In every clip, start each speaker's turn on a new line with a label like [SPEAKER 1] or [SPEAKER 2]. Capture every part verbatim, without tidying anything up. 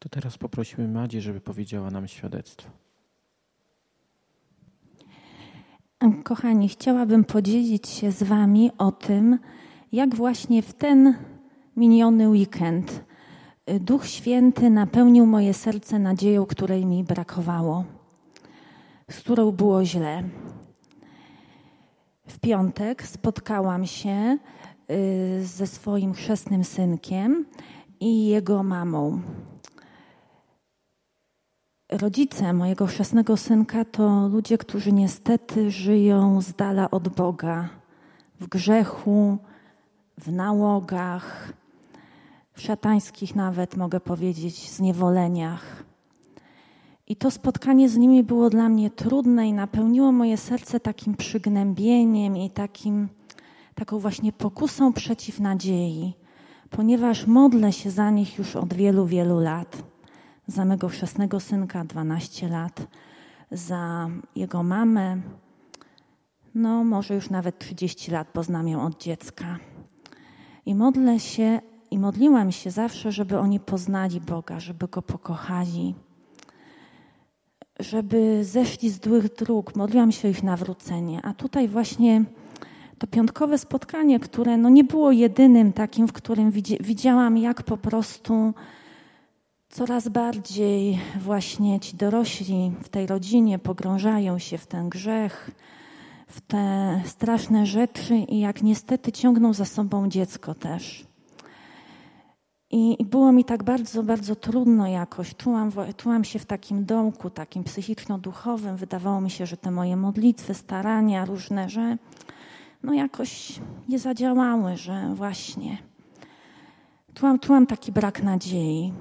[SPEAKER 1] To teraz poprosimy Madzię, żeby powiedziała nam świadectwo.
[SPEAKER 2] Kochani, chciałabym podzielić się z wami o tym, jak właśnie w ten miniony weekend Duch Święty napełnił moje serce nadzieją, której mi brakowało, z którą było źle. W piątek spotkałam się ze swoim chrzestnym synkiem i jego mamą. Rodzice mojego chrzestnego synka to ludzie, którzy niestety żyją z dala od Boga, w grzechu, w nałogach, w szatańskich nawet, mogę powiedzieć, zniewoleniach. I to spotkanie z nimi było dla mnie trudne i napełniło moje serce takim przygnębieniem i takim, taką właśnie pokusą przeciw nadziei, ponieważ modlę się za nich już od wielu, wielu lat. Za mego chrzestnego synka dwanaście lat, za jego mamę, no może już nawet trzydzieści lat, bo znam ją od dziecka. I modlę się i modliłam się zawsze, żeby oni poznali Boga, żeby Go pokochali, żeby zeszli z złych dróg. Modliłam się o ich nawrócenie. A tutaj właśnie to piątkowe spotkanie, które no nie było jedynym takim, w którym widziałam, jak po prostu coraz bardziej właśnie ci dorośli w tej rodzinie pogrążają się w ten grzech, w te straszne rzeczy i jak niestety ciągną za sobą dziecko też. I, i było mi tak bardzo, bardzo trudno jakoś. Czułam, czułam się w takim dołku, takim psychiczno-duchowym. Wydawało mi się, że te moje modlitwy, starania różne, że no jakoś nie zadziałały, że właśnie czułam, czułam taki brak nadziei.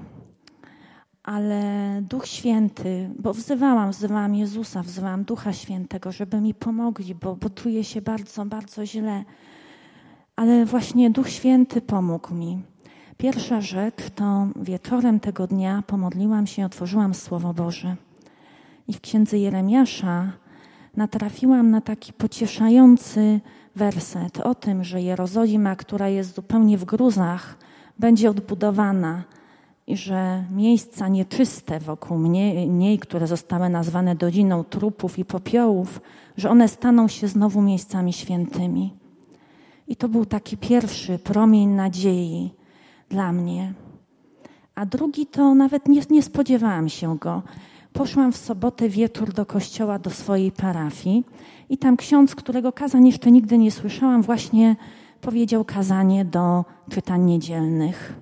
[SPEAKER 2] Ale Duch Święty, bo wzywałam, wzywałam Jezusa, wzywałam Ducha Świętego, żeby mi pomogli, bo, bo czuję się bardzo, bardzo źle. Ale właśnie Duch Święty pomógł mi. Pierwsza rzecz to wieczorem tego dnia pomodliłam się i otworzyłam Słowo Boże. I w Księdze Jeremiasza natrafiłam na taki pocieszający werset o tym, że Jerozolima, która jest zupełnie w gruzach, będzie odbudowana. I że miejsca nieczyste wokół mnie, niej, które zostały nazwane Doliną Trupów i Popiołów, że one staną się znowu miejscami świętymi. I to był taki pierwszy promień nadziei dla mnie. A drugi to nawet nie, nie spodziewałam się go. Poszłam w sobotę wieczór do kościoła, do swojej parafii i tam ksiądz, którego kazań jeszcze nigdy nie słyszałam, właśnie powiedział kazanie do czytań niedzielnych.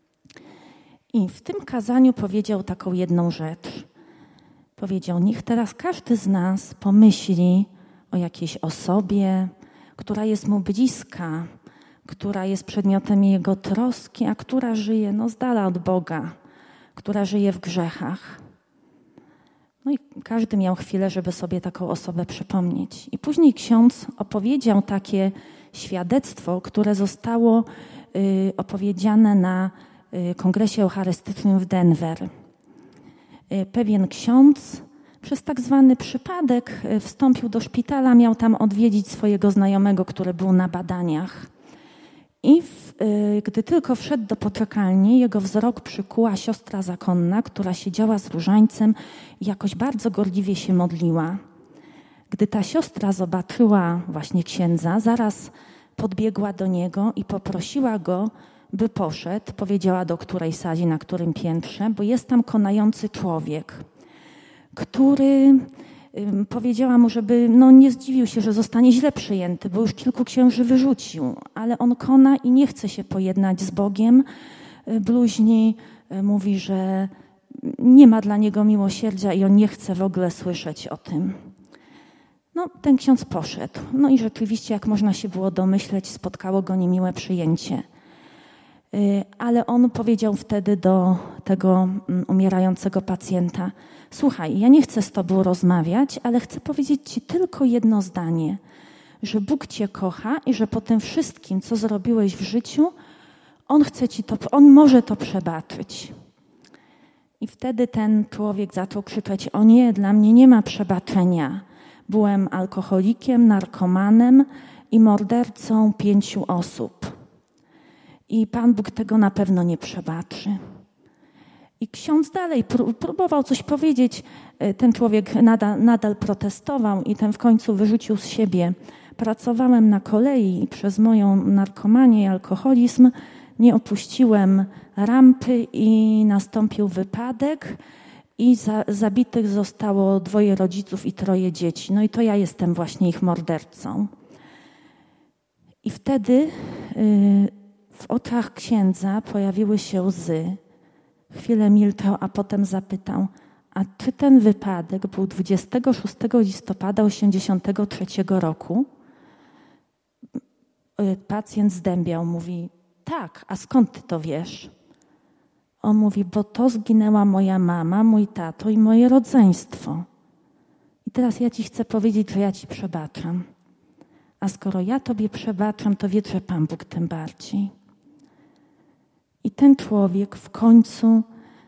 [SPEAKER 2] I w tym kazaniu powiedział taką jedną rzecz. Powiedział, niech teraz każdy z nas pomyśli o jakiejś osobie, która jest mu bliska, która jest przedmiotem jego troski, a która żyje no, z dala od Boga, która żyje w grzechach. No i każdy miał chwilę, żeby sobie taką osobę przypomnieć. I później ksiądz opowiedział takie świadectwo, które zostało y, opowiedziane na Kongresie Eucharystycznym w Denver. Pewien ksiądz przez tak zwany przypadek wstąpił do szpitala, miał tam odwiedzić swojego znajomego, który był na badaniach. I w, gdy tylko wszedł do poczekalni, jego wzrok przykuła siostra zakonna, która siedziała z różańcem i jakoś bardzo gorliwie się modliła. Gdy ta siostra zobaczyła właśnie księdza, zaraz podbiegła do niego i poprosiła go, by poszedł, powiedziała do której sali, na którym piętrze, bo jest tam konający człowiek, który ym, powiedziała mu, żeby no, nie zdziwił się, że zostanie źle przyjęty, bo już kilku księży wyrzucił, ale on kona i nie chce się pojednać z Bogiem. Bluźni, y, mówi, że nie ma dla niego miłosierdzia i on nie chce w ogóle słyszeć o tym. No, ten ksiądz poszedł. No i rzeczywiście, jak można się było domyśleć, spotkało go niemiłe przyjęcie. Ale on powiedział wtedy do tego umierającego pacjenta: słuchaj, ja nie chcę z tobą rozmawiać, ale chcę powiedzieć ci tylko jedno zdanie, że Bóg cię kocha i że po tym wszystkim, co zrobiłeś w życiu, On chce ci to, On może to przebaczyć. I wtedy ten człowiek zaczął krzyczeć: o nie, dla mnie nie ma przebaczenia. Byłem alkoholikiem, narkomanem i mordercą pięciu osób. I Pan Bóg tego na pewno nie przebaczy. I ksiądz dalej próbował coś powiedzieć. Ten człowiek nadal, nadal protestował i ten w końcu wyrzucił z siebie. Pracowałem na kolei i przez moją narkomanię i alkoholizm nie opuściłem rampy i nastąpił wypadek i za, zabitych zostało dwoje rodziców i troje dzieci. No i to ja jestem właśnie ich mordercą. I wtedy y, w oczach księdza pojawiły się łzy. Chwilę milczał, a potem zapytał, a czy ten wypadek był dwudziestego szóstego listopada osiemdziesiątego trzeciego roku? Pacjent zdębiał, mówi, tak, a skąd ty to wiesz? On mówi, bo to zginęła moja mama, mój tato i moje rodzeństwo. I teraz ja ci chcę powiedzieć, że ja ci przebaczam. A skoro ja tobie przebaczam, to wie, że Pan Bóg tym bardziej. I ten człowiek w końcu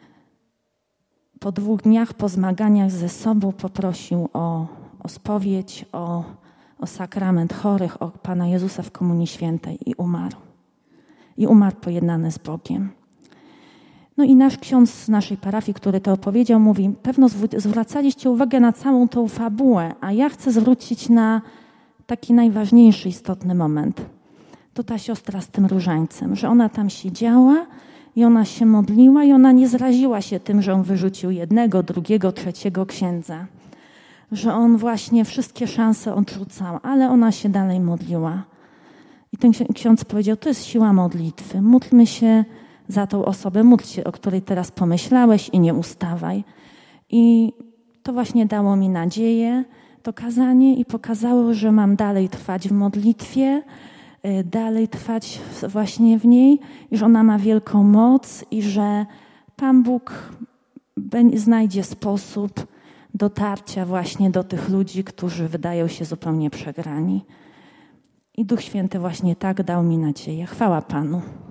[SPEAKER 2] po dwóch dniach, po zmaganiach ze sobą poprosił o, o spowiedź, o, o sakrament chorych, o Pana Jezusa w Komunii Świętej i umarł. I umarł pojednany z Bogiem. No i nasz ksiądz z naszej parafii, który to opowiedział, mówi, pewno zwracaliście uwagę na całą tą fabułę, a ja chcę zwrócić na taki najważniejszy, istotny moment. To ta siostra z tym różańcem, że ona tam siedziała i ona się modliła i ona nie zraziła się tym, że on wyrzucił jednego, drugiego, trzeciego księdza. Że on właśnie wszystkie szanse odrzucał, ale ona się dalej modliła. I ten ksiądz powiedział, to jest siła modlitwy. Módlmy się za tą osobę, módl się, o której teraz pomyślałeś i nie ustawaj. I to właśnie dało mi nadzieję, to kazanie i pokazało, że mam dalej trwać w modlitwie, dalej trwać właśnie w niej i że ona ma wielką moc i że Pan Bóg znajdzie sposób dotarcia właśnie do tych ludzi, którzy wydają się zupełnie przegrani. I Duch Święty właśnie tak dał mi nadzieję. Chwała Panu.